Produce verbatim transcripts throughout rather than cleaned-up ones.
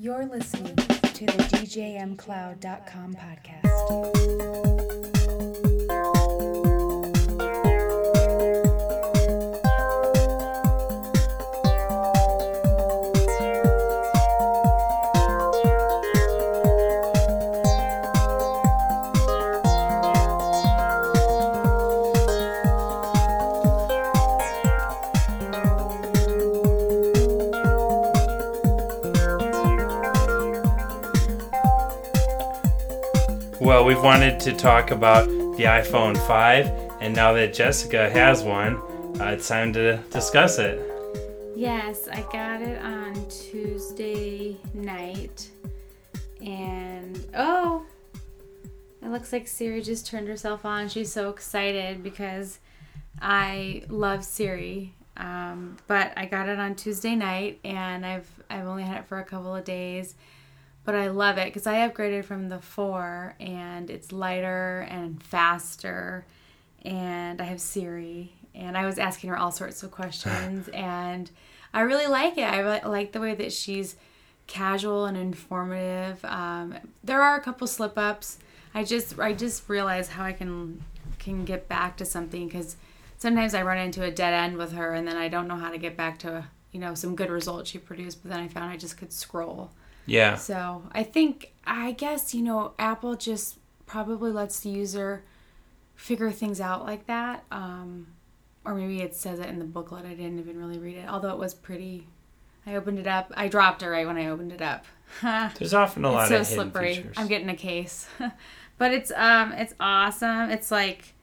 You're listening to the D J M Cloud dot com podcast. Well, we've wanted to talk about the iPhone five, and now that Jessica has one, uh, it's time to discuss it. Yes, I got it on Tuesday night, and oh, it looks like Siri just turned herself on. She's so excited because I love Siri, um, but I got it on Tuesday night, and I've I've only had it for a couple of days. But I love it because I upgraded from the four, and it's lighter and faster, and I have Siri, and I was asking her all sorts of questions, and I really like it. I like the way that she's casual and informative. Um, there are a couple slip-ups. I just I just realized how I can can get back to something, because sometimes I run into a dead end with her, and then I don't know how to get back to, you know, some good results she produced, but then I found I just could scroll. Yeah. So I think, I guess, you know, Apple just probably lets the user figure things out like that. Um, or maybe it says it in the booklet. I didn't even really read it, although it was pretty. I opened it up. I dropped it right when I opened it up. There's often a lot it's of so hidden slippery. features. I'm getting a case. But it's um it's awesome. It's like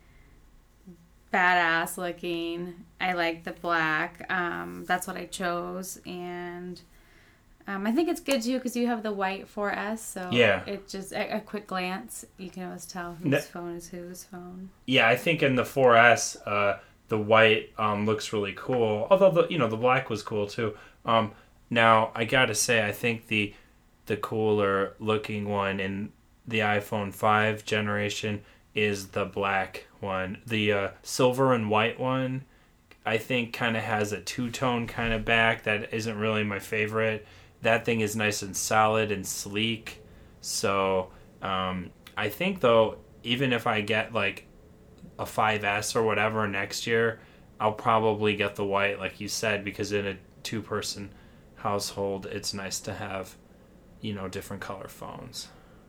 badass looking. I like the black. Um, that's what I chose, and Um, I think it's good too because you have the white four S, so yeah. it just a, a quick glance you can always tell whose No. phone is whose phone. Yeah, I think in the four S, uh, the white um, looks really cool. Although the you know the black was cool too. Um, now I gotta say, I think the the cooler looking one in the iPhone five generation is the black one. The uh, silver and white one, I think, kind of has a two tone kind of back that isn't really my favorite. That thing is nice and solid and sleek. So um, I think, though, even if I get like a five S or whatever next year, I'll probably get the white, like you said, because in a two-person household, it's nice to have, you know, different color phones.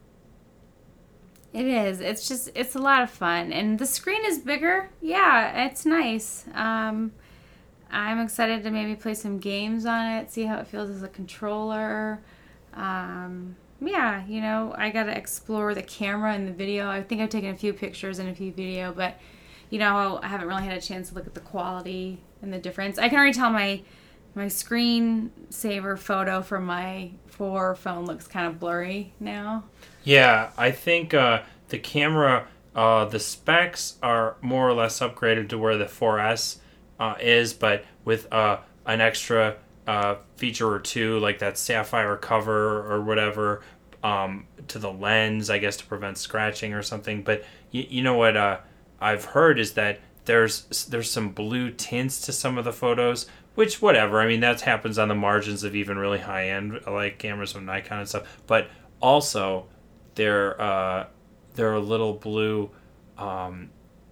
It is. It's just, it's a lot of fun. And the screen is bigger. Yeah, it's nice. Um, I'm excited to maybe play some games on it, see how it feels as a controller. Um, yeah, you know, I got to explore the camera and the video. I think I've taken a few pictures and a few video, but, you know, I haven't really had a chance to look at the quality and the difference. I can already tell my my screensaver photo from my four phone looks kind of blurry now. Yeah, I think uh, the camera, uh, the specs are more or less upgraded to where the four S Uh, is, but with uh, an extra uh, feature or two, like that sapphire cover or whatever, um, to the lens, I guess, to prevent scratching or something. But y- you know what uh, I've heard is that there's there's some blue tints to some of the photos, which, whatever. I mean, that happens on the margins of even really high-end, like cameras from Nikon and stuff. But also, there uh, there are little blue Um,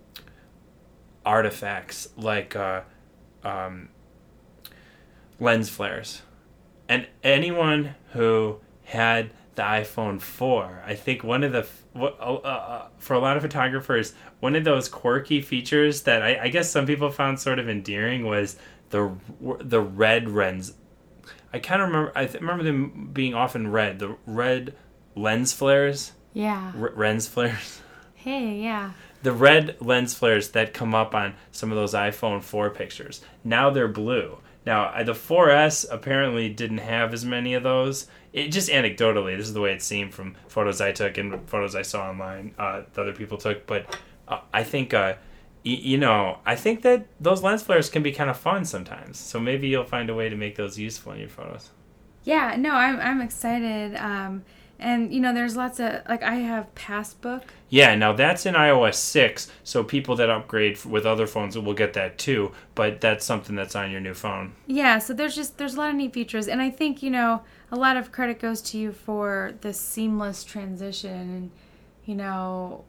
artifacts like uh, um, lens flares, and anyone who had the iPhone four, I think one of the uh, uh, for a lot of photographers, one of those quirky features that I, I guess some people found sort of endearing was the the red lens. I kind of remember I th- remember them being often red, the red lens flares. Yeah. R- lens flares. Hey, yeah. The red lens flares that come up on some of those iPhone four pictures. Now they're blue. Now, the four S apparently didn't have as many of those. It just anecdotally, this is the way it seemed from photos I took and photos I saw online uh, that other people took. But uh, I think, uh, y- you know, I think that those lens flares can be kind of fun sometimes. So maybe you'll find a way to make those useful in your photos. Yeah, no, I'm I'm excited. Um, And, you know, there's lots of, like, I have Passbook. Yeah, now that's in iOS six, so people that upgrade with other phones will get that too, but that's something that's on your new phone. Yeah, so there's just, there's a lot of neat features. And I think, you know, a lot of credit goes to you for the seamless transition. And, you know,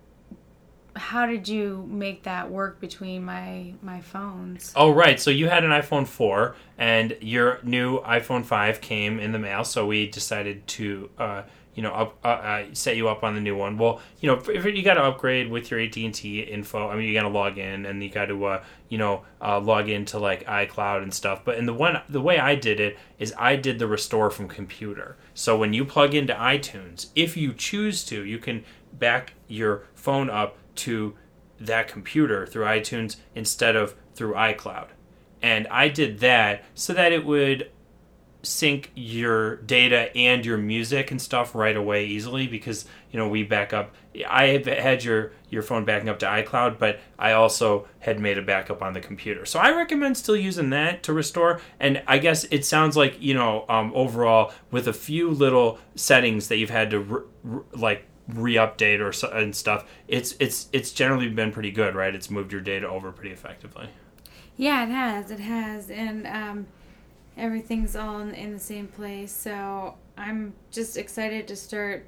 how did you make that work between my my phones? Oh, right. So you had an iPhone four, and your new iPhone five came in the mail, so we decided to, uh, you know, up, uh, uh, set you up on the new one. Well, you know, if you got to upgrade with your A T and T info, I mean, you got to log in, and you got to, uh, you know, uh, log into, like, iCloud and stuff. But in the one, the way I did it is I did the restore from computer. So when you plug into iTunes, if you choose to, you can back your phone up to that computer through iTunes instead of through iCloud. And I did that so that it would sync your data and your music and stuff right away easily, because, you know, we back up. I had your, your phone backing up to iCloud, but I also had made a backup on the computer. So I recommend still using that to restore. And I guess it sounds like, you know, um, overall, with a few little settings that you've had to, re- re- like, re-update or so, and stuff, it's it's it's generally been pretty good, right? It's moved your data over pretty effectively. Yeah, it has. It has. And um, everything's all in, in the same place. So I'm just excited to start,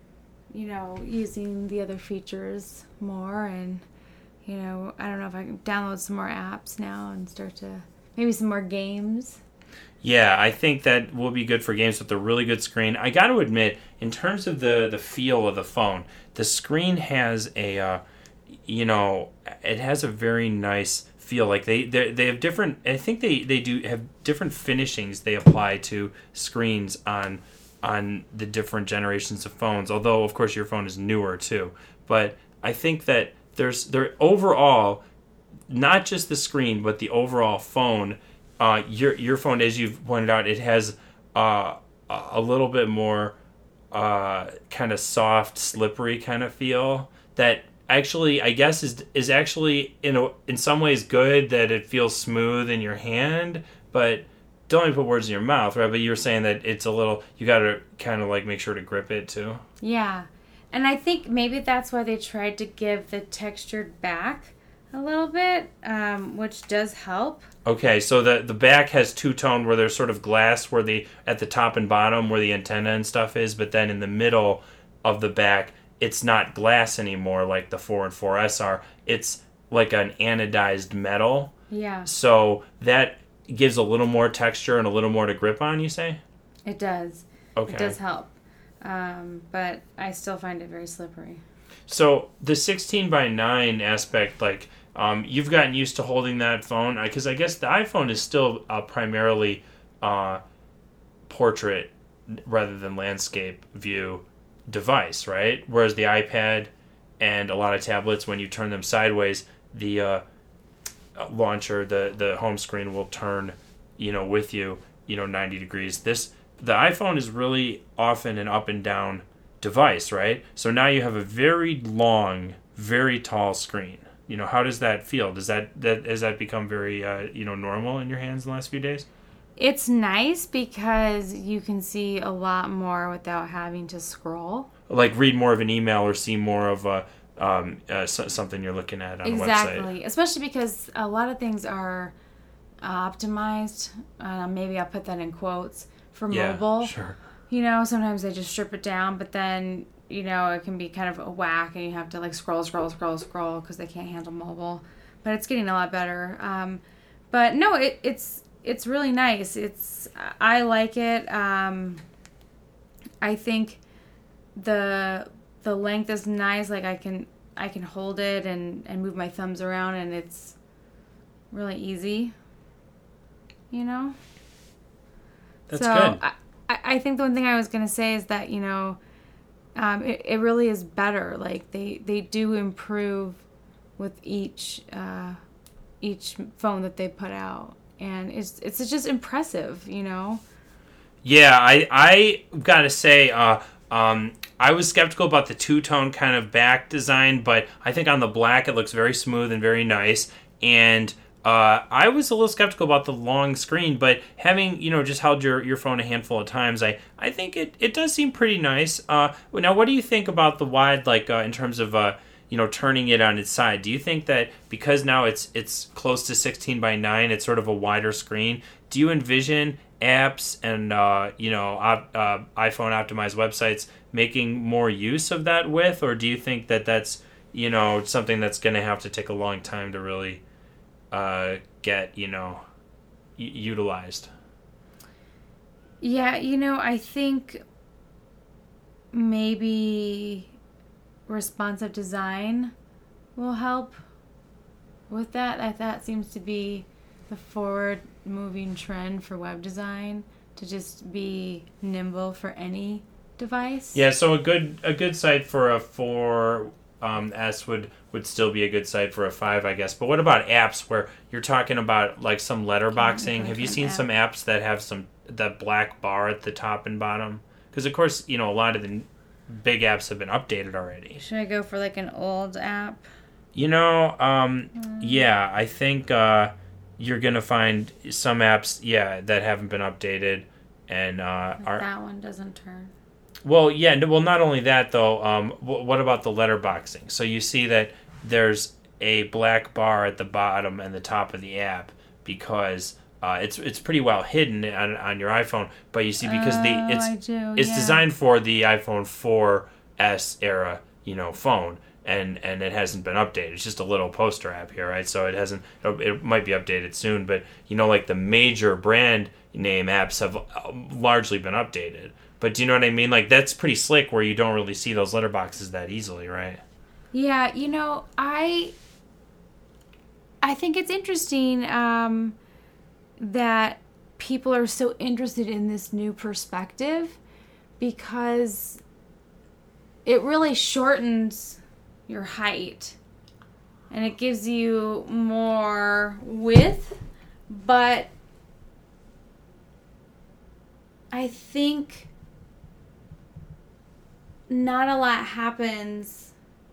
you know, using the other features more. And, you know, I don't know if I can download some more apps now and start to, maybe some more games. Yeah, I think that will be good for games with a really good screen. I got to admit, in terms of the, the feel of the phone, the screen has a, uh, you know, it has a very nice feel. Like they they they have different. I think they, they do have different finishings they apply to screens on on the different generations of phones. Although, of course, your phone is newer too. But I think that there's there overall, not just the screen, but the overall phone. Uh, your your phone, as you've pointed out, it has uh, a little bit more uh, kind of soft, slippery kind of feel that actually, I guess, is is actually in a, in some ways good, that it feels smooth in your hand. But don't let me put words in your mouth, right? But you were saying that it's a little, you got to kind of like make sure to grip it too. Yeah, and I think maybe that's why they tried to give the textured back a little bit, um, which does help. Okay, so the the back has two-tone where there's sort of glass where the at the top and bottom where the antenna and stuff is, but then in the middle of the back, it's not glass anymore like the four and four S are. It's like an anodized metal. Yeah. So that gives a little more texture and a little more to grip on, you say? It does. Okay. It does help. Um, but I still find it very slippery. So the sixteen by nine aspect, like, Um, you've gotten used to holding that phone, because I guess the iPhone is still uh, primarily uh, portrait rather than landscape view device, right? Whereas the iPad and a lot of tablets, when you turn them sideways, the uh, launcher, the the home screen will turn, you know, with you, you know, ninety degrees. This the iPhone is really often an up and down device, right? So now you have a very long, very tall screen. You know, how does that feel? Does that, that has that become very, uh, you know, normal in your hands in the last few days? It's nice because you can see a lot more without having to scroll. Like read more of an email or see more of a, um, uh, something you're looking at on exactly. a website. Exactly, especially because a lot of things are optimized. Uh, maybe I'll put that in quotes for yeah, mobile. Sure. You know, sometimes they just strip it down, but then, you know, it can be kind of a whack and you have to like scroll, scroll, scroll, scroll because they can't handle mobile. But it's getting a lot better. Um, but no, it, it's it's really nice. It's I like it. Um, I think the the length is nice. Like I can I can hold it and, and move my thumbs around, and it's really easy. You know. That's so good. I, I think the one thing I was gonna say is that, you know, um, it, it really is better. Like they, they do improve with each uh, each phone that they put out, and it's it's just impressive, you know. Yeah, I I gotta say, uh, um, I was skeptical about the two-tone kind of back design, but I think on the black it looks very smooth and very nice. And uh, I was a little skeptical about the long screen, but having, you know, just held your, your phone a handful of times, I, I think it, it does seem pretty nice. Uh, now, what do you think about the wide, like, uh, in terms of, uh, you know, turning it on its side? Do you think that because now it's it's close to sixteen by nine, it's sort of a wider screen, do you envision apps and, uh, you know, op, uh, iPhone optimized websites making more use of that width, or do you think that that's, you know, something that's going to have to take a long time to really uh, get, you know, u- utilized? Yeah, you know, I think maybe responsive design will help with that. I, that seems to be the forward moving trend for web design, to just be nimble for any device. Yeah, so a good a good site for a four um, S would would still be a good site for a five, I guess. But what about apps where you're talking about like some letterboxing? Yeah, have you seen app. some apps that have some that black bar at the top and bottom? Because of course, you know, a lot of the big apps have been updated already. Should I go for like an old app? You know, um, mm. yeah, I think uh, you're gonna find some apps, yeah, that haven't been updated, and uh, like are that one doesn't turn. Well, yeah, no, well, not only that though. Um, w- what about the letterboxing? So you see that there's a black bar at the bottom and the top of the app because uh, it's it's pretty well hidden on, on your iPhone. But you see, because oh, the it's I do, it's yeah. designed for the iPhone four S era, you know, phone. And, and it hasn't been updated. It's just a little poster app here, right? So it hasn't. It might be updated soon, but you know, like the major brand name apps have largely been updated. But do you know what I mean? Like that's pretty slick, where you don't really see those letterboxes that easily, right? Yeah, you know, I I think it's interesting um, that people are so interested in this new perspective, because it really shortens your height and it gives you more width, but I think not a lot happens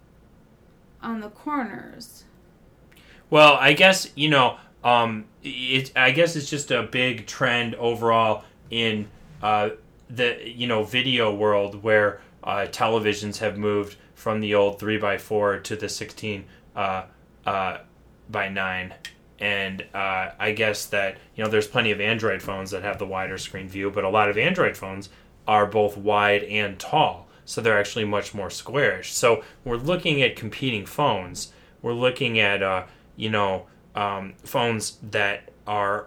on the corners. Well, I guess, you know, um, it, I guess it's just a big trend overall in uh, the, you know, video world, where uh, televisions have moved from the old three by four to the sixteen uh, uh, by nine. And uh, I guess that, you know, there's plenty of Android phones that have the wider screen view, but a lot of Android phones are both wide and tall. So they're actually much more squarish. So we're looking at competing phones. We're looking at, uh, you know, um, phones that are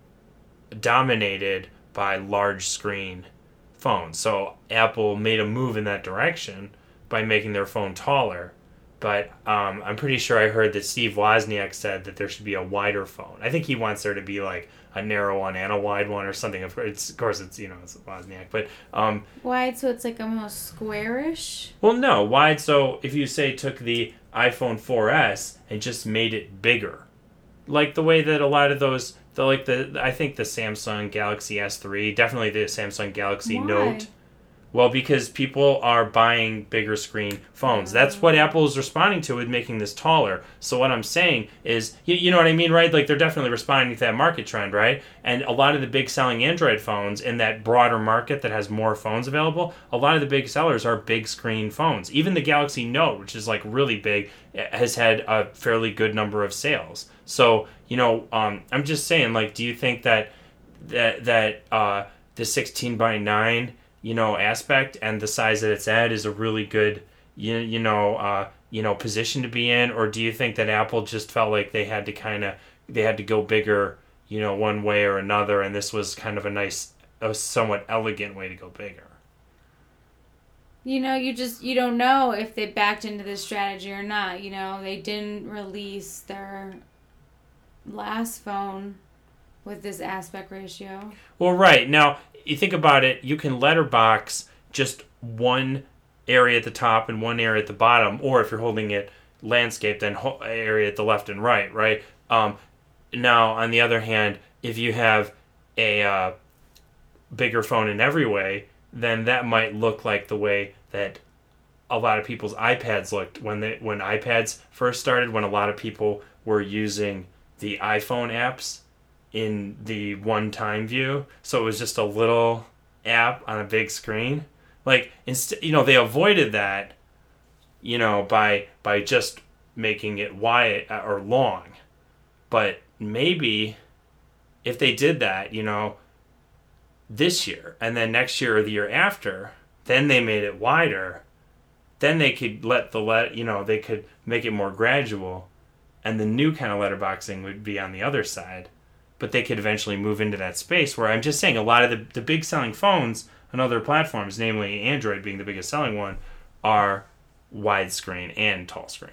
dominated by large screen phones. So Apple made a move in that direction by making their phone taller. But um, I'm pretty sure I heard that Steve Wozniak said that there should be a wider phone. I think he wants there to be like a narrow one and a wide one or something. Of course, it's, of course, it's you know it's Wozniak, but um, wide, so it's like almost squarish. Well, no, wide. So if you say took the iPhone four S and just made it bigger, like the way that a lot of those, the like the I think the Samsung Galaxy S three, definitely the Samsung Galaxy Why? Note. Well, because people are buying bigger screen phones. That's what Apple is responding to with making this taller. So what I'm saying is, you, you know what I mean, right? Like, they're definitely responding to that market trend, right? And a lot of the big selling Android phones in that broader market that has more phones available, a lot of the big sellers are big screen phones. Even the Galaxy Note, which is, like, really big, has had a fairly good number of sales. So, you know, um, I'm just saying, like, do you think that that, that uh, the sixteen by nine... you know, aspect and the size that it's at is a really good, you, you know, uh, you know, position to be in? Or do you think that Apple just felt like they had to kind of, they had to go bigger, you know, one way or another, and this was kind of a nice, a somewhat elegant way to go bigger? You know, you just, you don't know if they backed into this strategy or not. You know, they didn't release their last phone with this aspect ratio. Well, right. Now, you think about it, you can letterbox just one area at the top and one area at the bottom, or if you're holding it landscape, then ho- area at the left and right, right? Um, now, on the other hand, if you have a uh, bigger phone in every way, then that might look like the way that a lot of people's iPads looked when they when iPads first started, when a lot of people were using the iPhone apps in the one-time view, so it was just a little app on a big screen. Like, inst- you know, they avoided that, you know, by by just making it wide or long. But maybe if they did that, you know, this year and then next year or the year after, then they made it wider, then they could let the let you know they could make it more gradual, and the new kind of letterboxing would be on the other side. But they could eventually move into that space where I'm just saying a lot of the, the big selling phones on other platforms, namely Android being the biggest selling one, are widescreen and tall screen.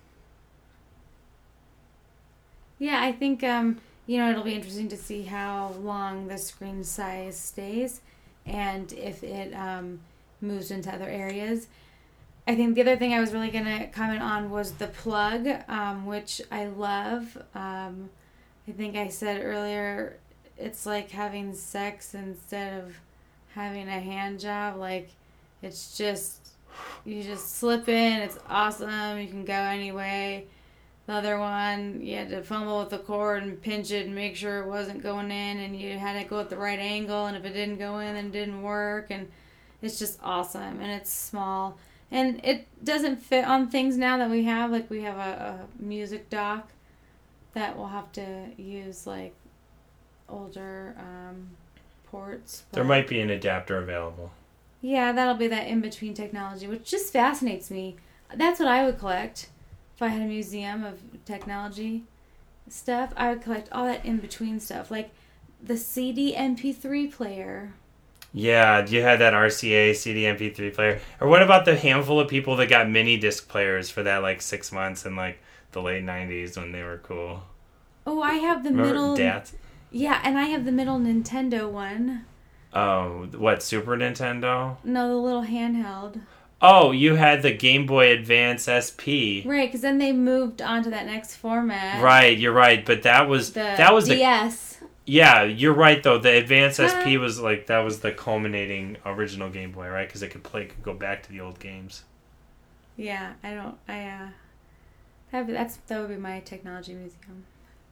Yeah, I think um, you know it'll be interesting to see how long the screen size stays, and if it um, moves into other areas. I think the other thing I was really gonna comment on was the plug, um, which I love. Um, I think I said earlier, it's like having sex instead of having a hand job. Like, it's just, you just slip in, it's awesome, you can go anyway. The other one, you had to fumble with the cord and pinch it and make sure it wasn't going in, and you had to go at the right angle, and if it didn't go in, then it didn't work, and it's just awesome, and it's small. And it doesn't fit on things now that we have, like we have a, a music dock that we'll have to use, like, older um, ports. There might be an adapter available. Yeah, that'll be that in-between technology, which just fascinates me. That's what I would collect. If I had a museum of technology stuff, I would collect all that in-between stuff. Like the C D M P three player. Yeah, you had that R C A C D M P three player. Or what about the handful of people that got mini disc players for that, like, six months in, like, the late nineties when they were cool? Oh, I have the Remember middle... D A T? Yeah, and I have the middle Nintendo one. Oh, what, Super Nintendo? No, the little handheld. Oh, you had the Game Boy Advance S P. Right, because then they moved on to that next format. Right, you're right, but that was the that was D S. the Yeah, you're right though. The Advance S P was like that was the culminating original Game Boy, right? Because it could play, could go back to the old games. Yeah, I don't. I uh, that that's that would be my technology museum.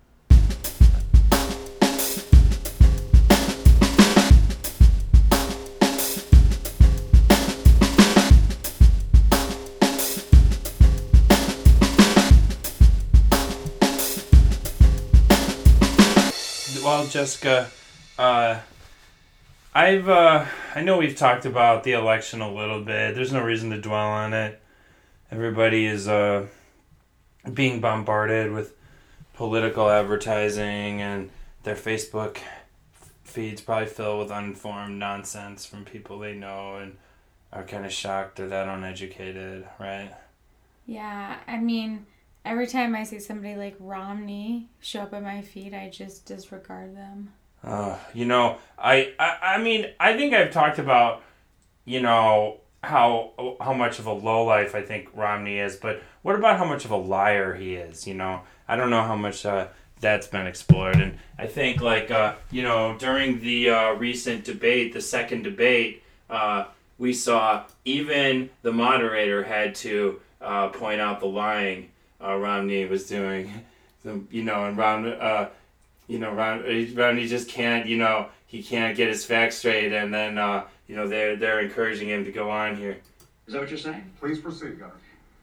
Well, Jessica, uh, I've uh, I know we've talked about the election a little bit. There's no reason to dwell on it. Everybody is uh, being bombarded with political advertising, and their Facebook feeds probably fill with uninformed nonsense from people they know and are kind of shocked or that uneducated, right? Yeah, I mean, every time I see somebody like Romney show up at my feed, I just disregard them. Uh, you know, I, I I mean, I think I've talked about, you know, how how much of a lowlife I think Romney is, but what about how much of a liar he is, you know? I don't know how much uh, that's been explored, and I think, like, uh, you know, during the uh, recent debate, the second debate, uh, we saw even the moderator had to uh, point out the lying uh, Romney was doing, the, you know, and Rom, uh, you know, Rom, Romney just can't, you know, he can't get his facts straight, and then, uh, you know, they're they're encouraging him to go on here. Is that what you're saying? Please proceed, Governor.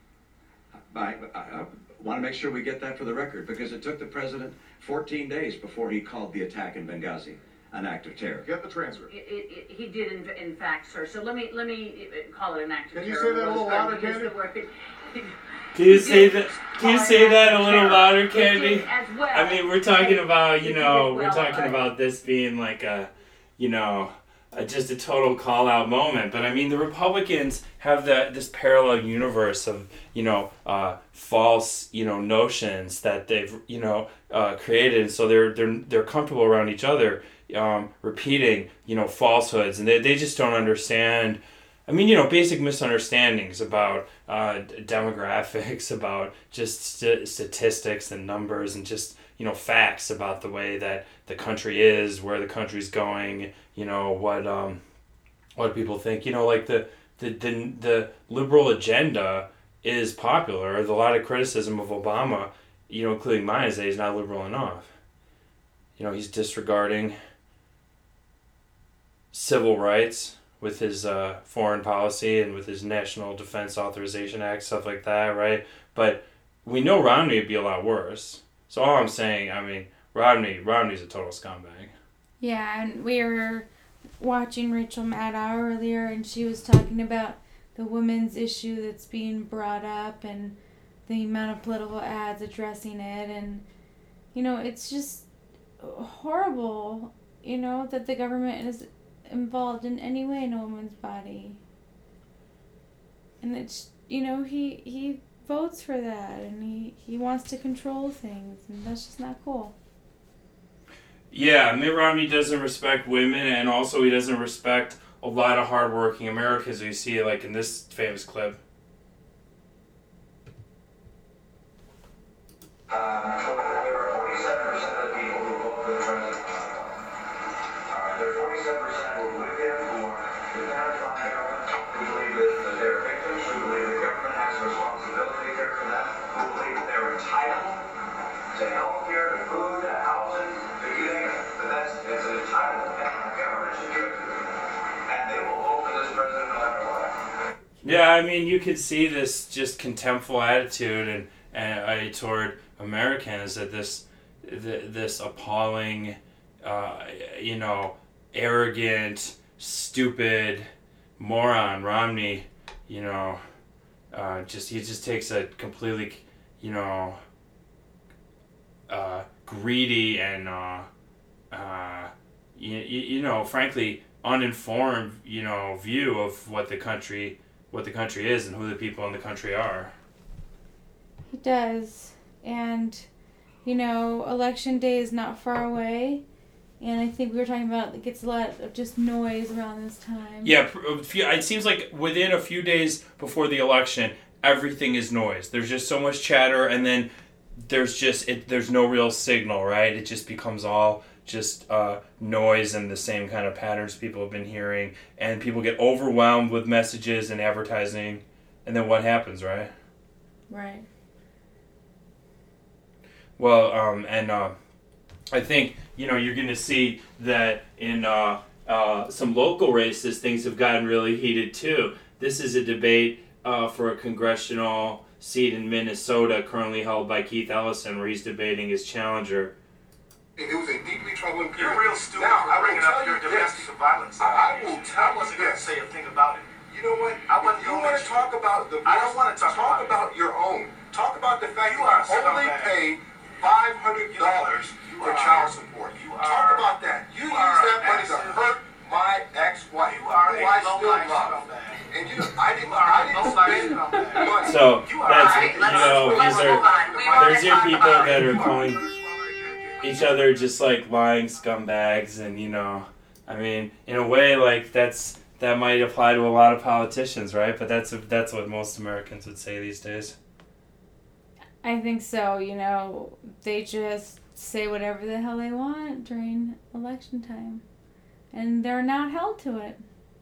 I, I, I want to make sure we get that for the record, because it took the president fourteen days before he called the attack in Benghazi an act of terror. Get the transcript. It, it, it, he did, in, in fact, sir. So let me let me call it an act of Can you terror. say that a little louder, Because Candy? the word- Can you He say did that? Can call you it say an that act a of little terror. louder, It Candy? did as well. I mean, we're talking about, you It did know, as we're well, talking uh, about this being like a, you know, a, just a total call out moment. But I mean, the Republicans have the this parallel universe of, you know, uh, false, you know, notions that they've, you know, uh, created. So they're they're they're comfortable around each other, um, repeating, you know, falsehoods, and they they just don't understand. I mean, you know, basic misunderstandings about uh, demographics, about just st- statistics and numbers, and just, you know, facts about the way that the country is, where the country's going, you know, what um, what people think. You know, like the the the, the liberal agenda is popular. There's a lot of criticism of Obama you know, including mine, is that he's not liberal enough. You know, he's disregarding civil rights with his uh, foreign policy and with his National Defense Authorization Act, stuff like that, right? But we know Romney would be a lot worse. So all I'm saying, I mean, Romney, Romney's a total scumbag. Yeah, and we were watching Rachel Maddow earlier, and she was talking about the women's issue that's being brought up and the amount of political ads addressing it. And, you know, it's just horrible, you know, that the government is involved in any way in a woman's body. And it's, you know, he he votes for that, and he, he wants to control things, and that's just not cool. Yeah, Mitt Romney doesn't respect women, and also he doesn't respect a lot of hardworking Americans. You see it like in this famous clip. Uh, there are forty-seven percent of the people who vote for the president. Uh, there are forty-seven percent who are with him, who are dependent on the government, who believe that, that they're victims, who believe the government has a responsibility here for them, who believe that they're entitled to health care, to food, to housing, to you name it. But that's it's an entitlement, and the government should give it to them. And they will vote for this president no matter what. Yeah, I mean, you could see this just contemptful attitude and, and uh, toward Americans, that this th- this appalling, uh, you know, arrogant, stupid moron Romney, you know, uh, just he just takes a completely, you know, uh, greedy and uh, uh, you, you know, frankly uninformed, you know, view of what the country what the country is and who the people in the country are. He does. And, you know, election day is not far away. And I think we were talking about it gets a lot of just noise around this time. Yeah, it seems like within a few days before the election, everything is noise. There's just so much chatter, and then there's just it. There's no real signal, right? It just becomes all just uh, noise and the same kind of patterns people have been hearing, and people get overwhelmed with messages and advertising, and then what happens, right? Right. Well, um, and uh, I think, you know, you're going to see that in uh, uh, some local races, things have gotten really heated too. This is a debate uh, for a congressional seat in Minnesota currently held by Keith Ellison, where he's debating his challenger. It was a deeply troubling period. You're real stupid now, for I will bringing tell up your you domestic this. violence. I, I will tell I wasn't you going to this. say a thing about it. You know what? I wasn't you gonna want to mention talk it. about the I don't wanna talk talk about about your own. Talk about the fact You that are a you only scumbag. pay five hundred dollars You for are- child support. you Talk are- about that. You, you use are that a money to massive- hurt my ex-wife, You are who a I still low-life love. scumbag. And you know, I didn't, You are I a didn't low-life spend scumbag. money. So You are- that's, Alright, you let's- know, let's these move are, on. We wanna there's your talk people about that it. are calling each other just like lying scumbags, and, you know, I mean, in a way, like, that's, that might apply to a lot of politicians, right? But that's that's what most Americans would say these days. I think so. You know, they just say whatever the hell they want during election time. And they're not held to it.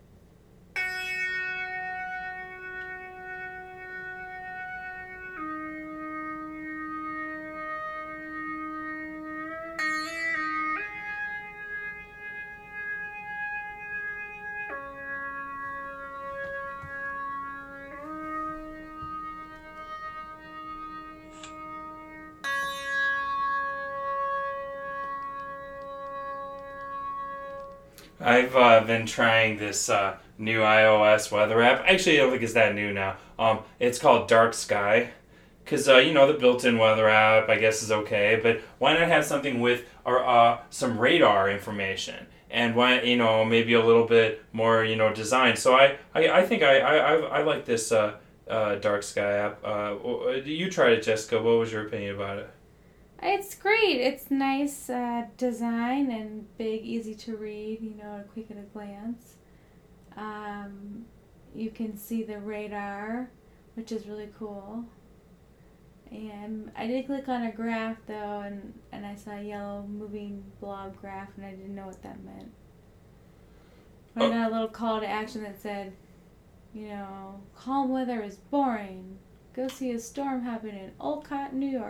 I've uh, been trying this uh, new iOS weather app. Actually, I don't think it's that new now. Um, it's called Dark Sky. Because, uh, you know, the built-in weather app, I guess, is okay. But why not have something with or uh, some radar information? And why, you know, maybe a little bit more, you know, design. So I, I, I think I, I, I, I like this uh, uh, Dark Sky app. Uh, you tried it, Jessica. What was your opinion about it? It's great. It's nice uh, design and big, easy to read, you know, quick at a glance. Um, you can see the radar, which is really cool. And I did click on a graph, though, and, and I saw a yellow moving blob graph, and I didn't know what that meant. But Oh. I got a little call to action that said, you know, calm weather is boring. Go see a storm happen in Olcott, New York.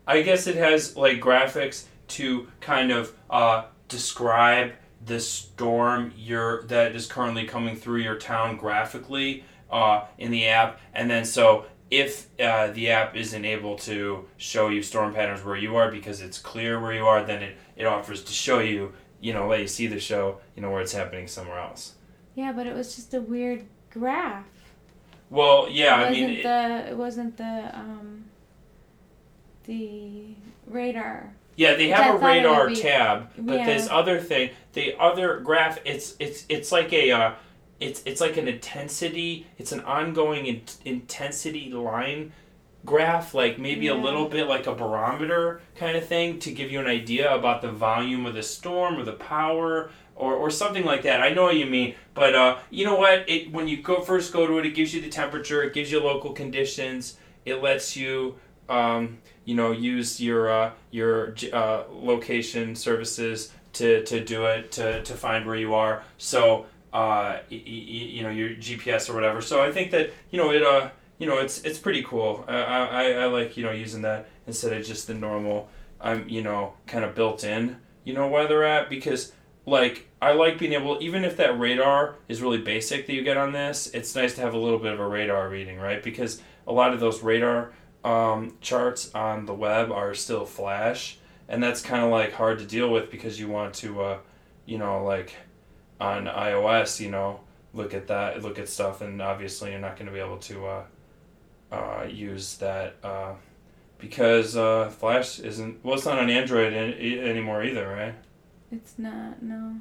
I guess it has like graphics to kind of uh, describe the storm you're, that is currently coming through your town graphically uh, in the app. And then so if uh, the app isn't able to show you storm patterns where you are because it's clear where you are, then it, it offers to show you, you know, let you see the show, you know, where it's happening somewhere else. Yeah, but it was just a weird graph. Well, yeah, it I mean... Wasn't It, the, it wasn't the, um, the radar. Yeah, they Which have I a thought it radar would be- tab, but yeah. this other thing, the other graph, it's it's it's like a, uh, it's it's like an intensity, it's an ongoing in- intensity line graph, like maybe a Yeah. little bit like a barometer kind of thing to give you an idea about the volume of the storm or the power or, or something like that. I know what you mean, but uh, you know what? It when you go first go to it, it gives you the temperature, it gives you local conditions, it lets you. Um, you know, use your uh, your uh, location services to, to do it, to, to find where you are. So, uh, y- y- you know, your G P S or whatever. So I think that, you know, it uh, you know, it's it's pretty cool. I, I, I like, you know, using that instead of just the normal, um, you know, kind of built in, you know, where they're at. Because, like, I like being able, even if that radar is really basic that you get on this, it's nice to have a little bit of a radar reading, right? Because a lot of those radar Um, charts on the web are still Flash, and that's kind of like hard to deal with because you want to, uh, you know, like on iOS, you know, look at that, look at stuff, and obviously you're not going to be able to uh, uh, use that uh, because uh, Flash isn't. Well, it's not on Android any, anymore either, right? It's not, no.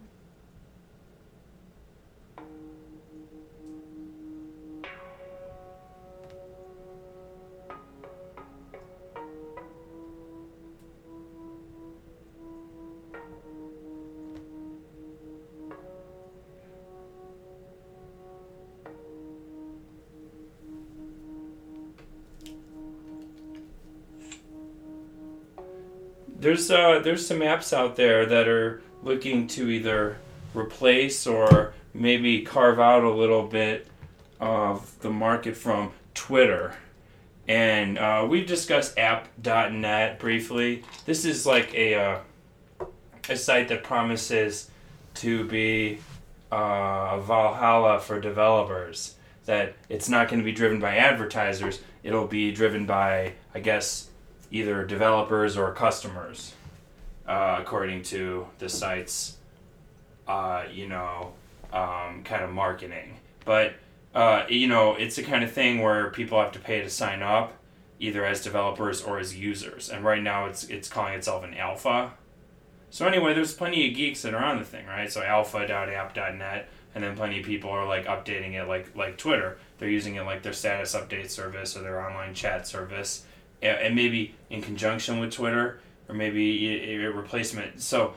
There's uh there's some apps out there that are looking to either replace or maybe carve out a little bit of the market from Twitter. And uh, we've discussed app dot net briefly. This is like a uh, a site that promises to be uh, a Valhalla for developers. That it's not going to be driven by advertisers. It'll be driven by, I guess, either developers or customers, uh, according to the site's, uh, you know, um, kind of marketing. But, uh, you know, it's the kind of thing where people have to pay to sign up, either as developers or as users. And right now it's it's calling itself an alpha. So anyway, there's plenty of geeks that are on the thing, right? So alpha dot app dot net, and then plenty of people are like updating it like like Twitter. They're using it like their status update service or their online chat service. And maybe in conjunction with Twitter, or maybe a replacement. So,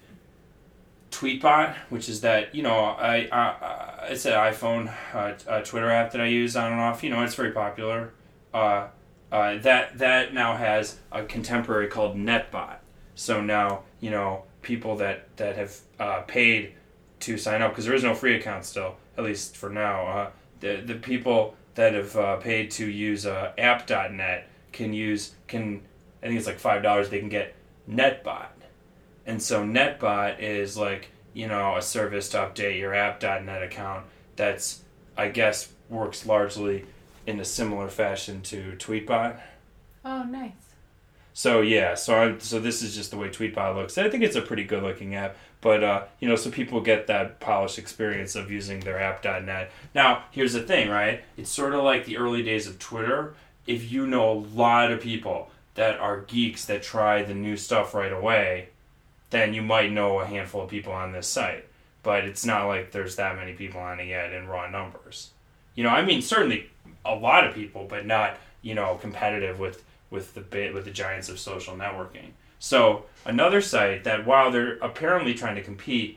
Tweetbot, which is that, you know, I, I it's an iPhone uh, uh, Twitter app that I use on and off. You know, it's very popular. Uh, uh, that that now has a contemporary called NetBot. So now, you know, people that that have uh, paid to sign up, because there is no free account still, at least for now. Uh, the the people that have uh, paid to use uh, app dot net can use, can I think it's like five dollars, they can get NetBot. And so NetBot is like, you know, a service to update your app dot net account that's, I guess, works largely in a similar fashion to Tweetbot. Oh, nice. So yeah, so I, so this is just the way Tweetbot looks. I think it's a pretty good looking app, but uh, you know, so people get that polished experience of using their app dot net. Now, here's the thing, right? It's sort of like the early days of Twitter. If you know a lot of people that are geeks that try the new stuff right away, then you might know a handful of people on this site. But it's not like there's that many people on it yet in raw numbers. You know, I mean, certainly a lot of people, but not, you know, competitive with, with the bit with the giants of social networking. So another site that, while they're apparently trying to compete,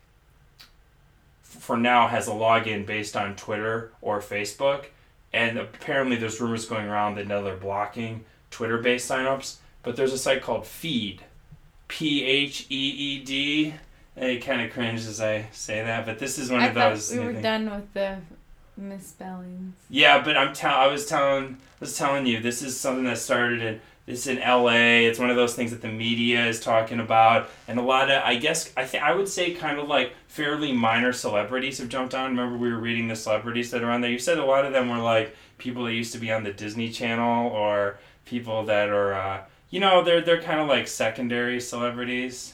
for now has a login based on Twitter or Facebook, and apparently there's rumors going around that now they're blocking Twitter-based signups, but there's a site called Feed, P H E E D, and it kind of cringe as I say that, but this is one I of those... thought we were done with the misspellings. Yeah, but I'm tell I was telling I was telling you this is something that started in this in L A. It's one of those things that the media is talking about, and a lot of I guess I th- I would say kind of like fairly minor celebrities have jumped on. Remember we were reading the celebrities that are on there. You said a lot of them were like people that used to be on the Disney Channel or people that are uh, you know they're they're kind of like secondary celebrities.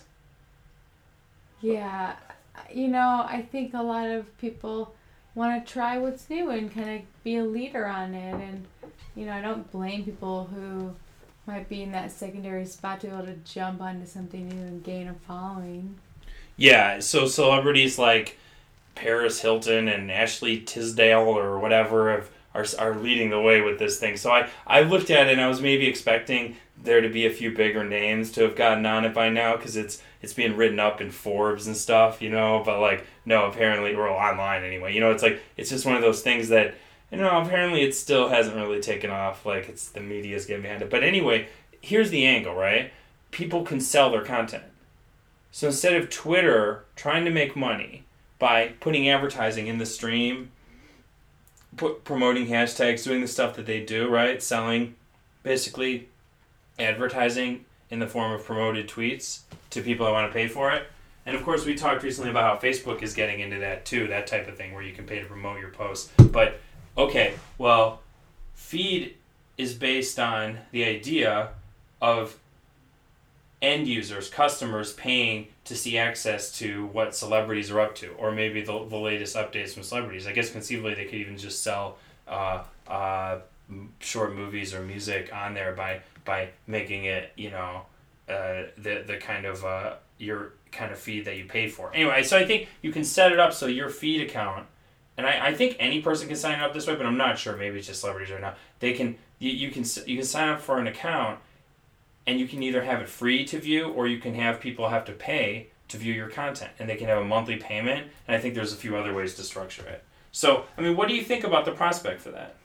Yeah, you know I think a lot of people want to try what's new and kind of be a leader on it, and you know I don't blame people who might be in that secondary spot to be able to jump onto something new and gain a following. Yeah, so celebrities like Paris Hilton and Ashley Tisdale or whatever have, are are leading the way with this thing. So I, I looked at it and I was maybe expecting there to be a few bigger names to have gotten on it by now because it's it's being written up in Forbes and stuff, you know. But like no, apparently we're online anyway. You know, it's like it's just one of those things that. You know, apparently it still hasn't really taken off. Like, it's the media's getting behind it. But anyway, here's the angle, right? People can sell their content. So instead of Twitter trying to make money by putting advertising in the stream, put, promoting hashtags, doing the stuff that they do, right? Selling, basically, advertising in the form of promoted tweets to people that want to pay for it. And of course, we talked recently about how Facebook is getting into that too, that type of thing where you can pay to promote your posts. But okay, well, feed is based on the idea of end users, customers paying to see access to what celebrities are up to, or maybe the, the latest updates from celebrities. I guess conceivably they could even just sell uh, uh, short movies or music on there by by making it, you know, uh, the the kind of uh, your kind of feed that you pay for. Anyway, so I think you can set it up so your feed account. And I, I think any person can sign up this way, but I'm not sure. Maybe it's just celebrities right now. They can you, you can you can sign up for an account, and you can either have it free to view, or you can have people have to pay to view your content, and they can have a monthly payment. And I think there's a few other ways to structure it. So, I mean, what do you think about the prospect for that?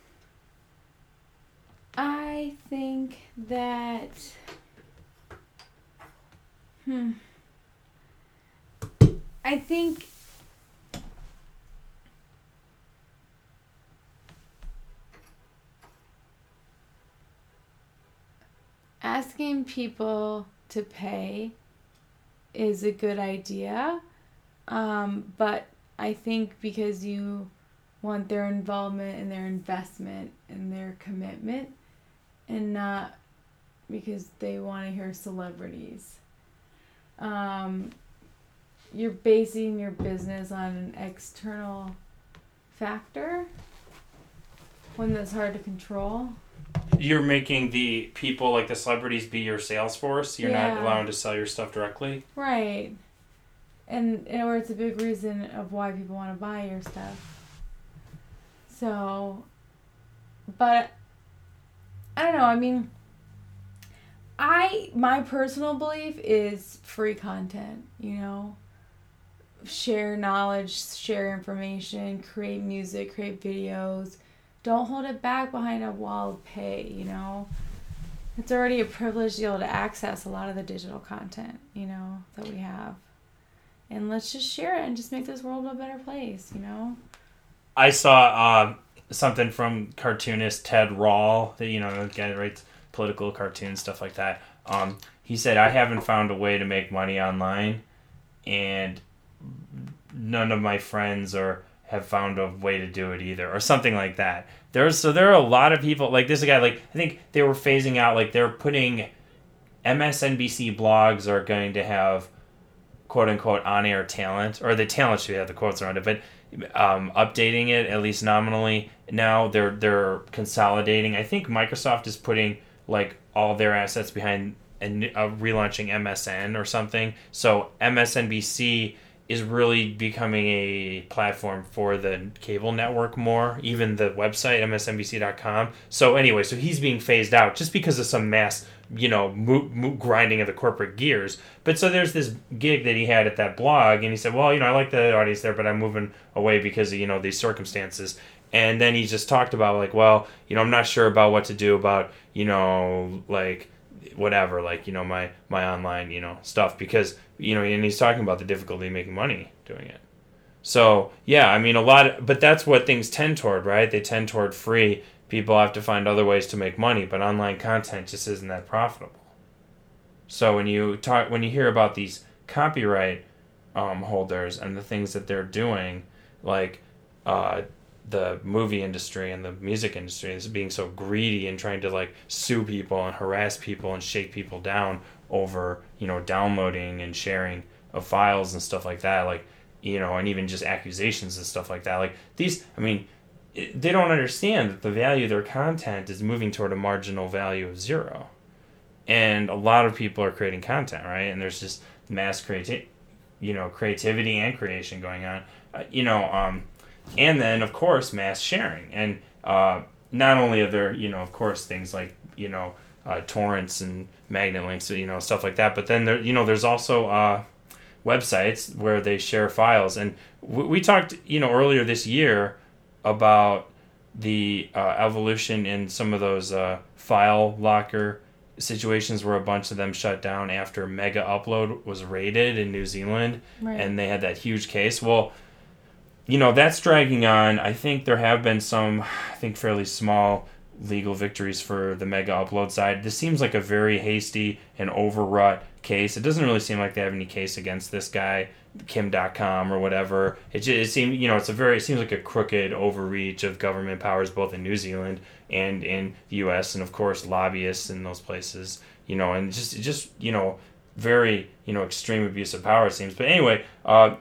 I think that hmm I think asking people to pay is a good idea, um, but I think because you want their involvement and their investment and their commitment, and not because they want to hear celebrities. Um, you're basing your business on an external factor, one that's hard to control. You're making the people, like the celebrities, be your sales force. You're Yeah. not allowing to sell your stuff directly. Right. And, and or it's a big reason of why people want to buy your stuff. So, but I don't know. I mean, I my personal belief is free content. You know, share knowledge, share information, create music, create videos. Don't hold it back behind a wall of pay, you know. It's already a privilege to be able to access a lot of the digital content, you know, that we have. And let's just share it and just make this world a better place, you know. I saw um, something from cartoonist Ted Rall, that, you know, the guy that writes political cartoons, stuff like that. Um, he said, I haven't found a way to make money online, and none of my friends or have found a way to do it either, or something like that. There's so there are a lot of people like this guy. Like I think they were phasing out. Like they're putting M S N B C blogs are going to have quote unquote on air talent, or the talent should have the quotes around it, but um, updating it at least nominally. Now they're they're consolidating. I think Microsoft is putting like all their assets behind and uh, relaunching M S N or something. So M S N B C is really becoming a platform for the cable network more, even the website, M S N B C dot com. So anyway, so he's being phased out just because of some mass, you know, mo- mo- grinding of the corporate gears. But so there's this gig that he had at that blog, and he said, well, you know, I like the audience there, but I'm moving away because of, you know, these circumstances. And then he just talked about, like, well, you know, I'm not sure about what to do about, you know, like, whatever, like, you know, my, my online, you know, stuff, because, you know, and he's talking about the difficulty of making money doing it. So, yeah, I mean, a lot, of, but that's what things tend toward, right? They tend toward free. People have to find other ways to make money, but online content just isn't that profitable. So when you talk, when you hear about these copyright um, holders and the things that they're doing, like uh, the movie industry and the music industry is being so greedy and trying to like sue people and harass people and shake people down over, you know, downloading and sharing of files and stuff like that, like, you know, and even just accusations and stuff like that. Like these, I mean, it, they don't understand that the value of their content is moving toward a marginal value of zero. And a lot of people are creating content, right? And there's just mass creati- you know, creativity and creation going on, uh, you know, um, and then of course mass sharing. And uh, not only are there, you know, of course things like, you know, uh, torrents and magnet links, you know, stuff like that. But then there, you know, there's also uh, websites where they share files. And w- we talked, you know, earlier this year about the uh, evolution in some of those uh, file locker situations where a bunch of them shut down after Mega Upload was raided in New Zealand, right. And they had that huge case. Well, you know, that's dragging on. I think there have been some, I think, fairly small legal victories for the Mega Upload side. This seems like a very hasty and overwrought case. It doesn't really seem like they have any case against this guy, Kim dot com or whatever. It just, it seems, you know, it's a very, it seems like a crooked overreach of government powers both in New Zealand and in the U S, and of course lobbyists in those places, you know, and just, just, you know, very, you know, extreme abuse of power, it seems. But anyway, uh,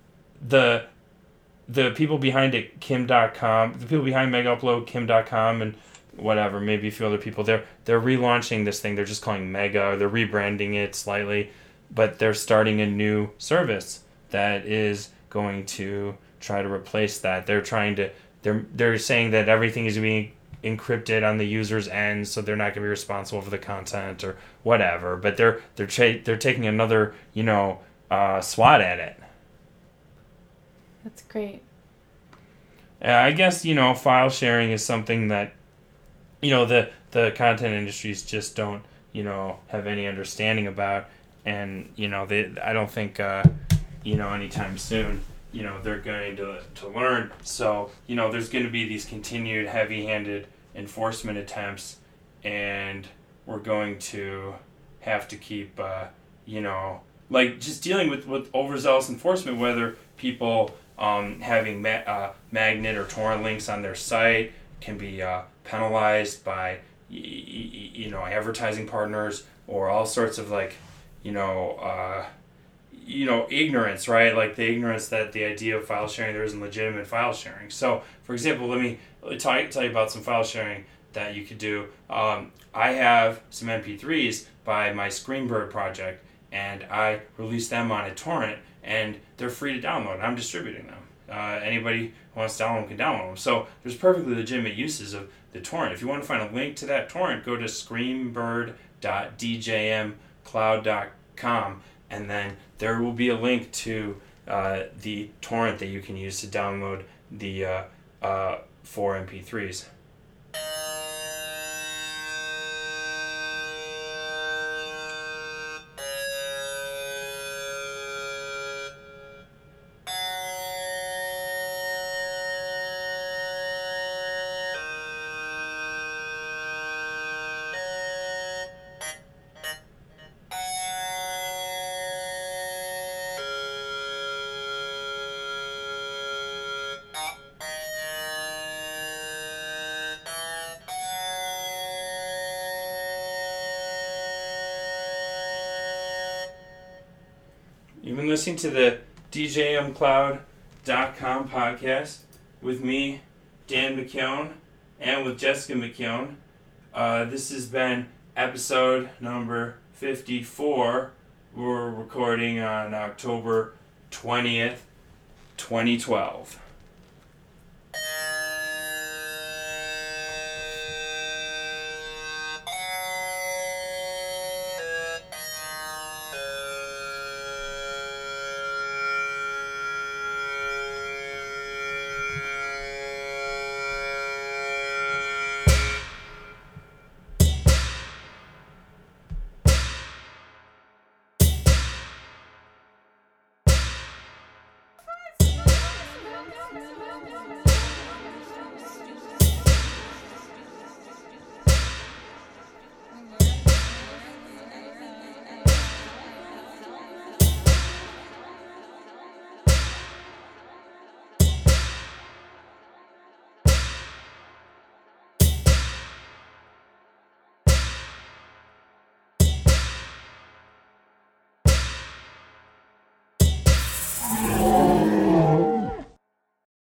the, the people behind it, Kim dot com, the people behind Mega Upload, Kim dot com, and whatever, maybe a few other people, they're, they're relaunching this thing. They're just calling Mega, or they're rebranding it slightly, but they're starting a new service that is going to try to replace that. They're trying to, they're, they're saying that everything is being encrypted on the user's end, so they're not going to be responsible for the content or whatever. But they're they're tra- they're taking another, you know, uh, swat at it. That's great. Uh, I guess, you know, file sharing is something that, you know, the the content industries just don't, you know, have any understanding about, and you know, they I don't think uh, you know, anytime soon, you know, they're going to to learn. So, you know, there's going to be these continued heavy-handed enforcement attempts, and we're going to have to keep, uh, you know, like just dealing with, with overzealous enforcement, whether people um, having ma- uh, magnet or torrent links on their site can be uh, penalized by, y- y- you know, advertising partners, or all sorts of like, you know, uh, you know, ignorance, right? Like the ignorance that the idea of file sharing, there isn't legitimate file sharing. So, for example, let me, let me tell, you, tell you about some file sharing that you could do. Um, I have some M P threes by my Screenbird project, and I release them on a torrent, and they're free to download. I'm distributing them. Uh, anybody who wants to download them can download them. So there's perfectly legitimate uses of the torrent. If you want to find a link to that torrent, go to screenbird dot d j m cloud dot com, and then there will be a link to uh, the torrent that you can use to download the uh, uh, four M P threes. You've been listening to the D J M cloud dot com podcast with me, Dan McKeown, and with Jessica McKeown. Uh, this has been episode number fifty-four. We're recording on October twentieth, twenty twelve.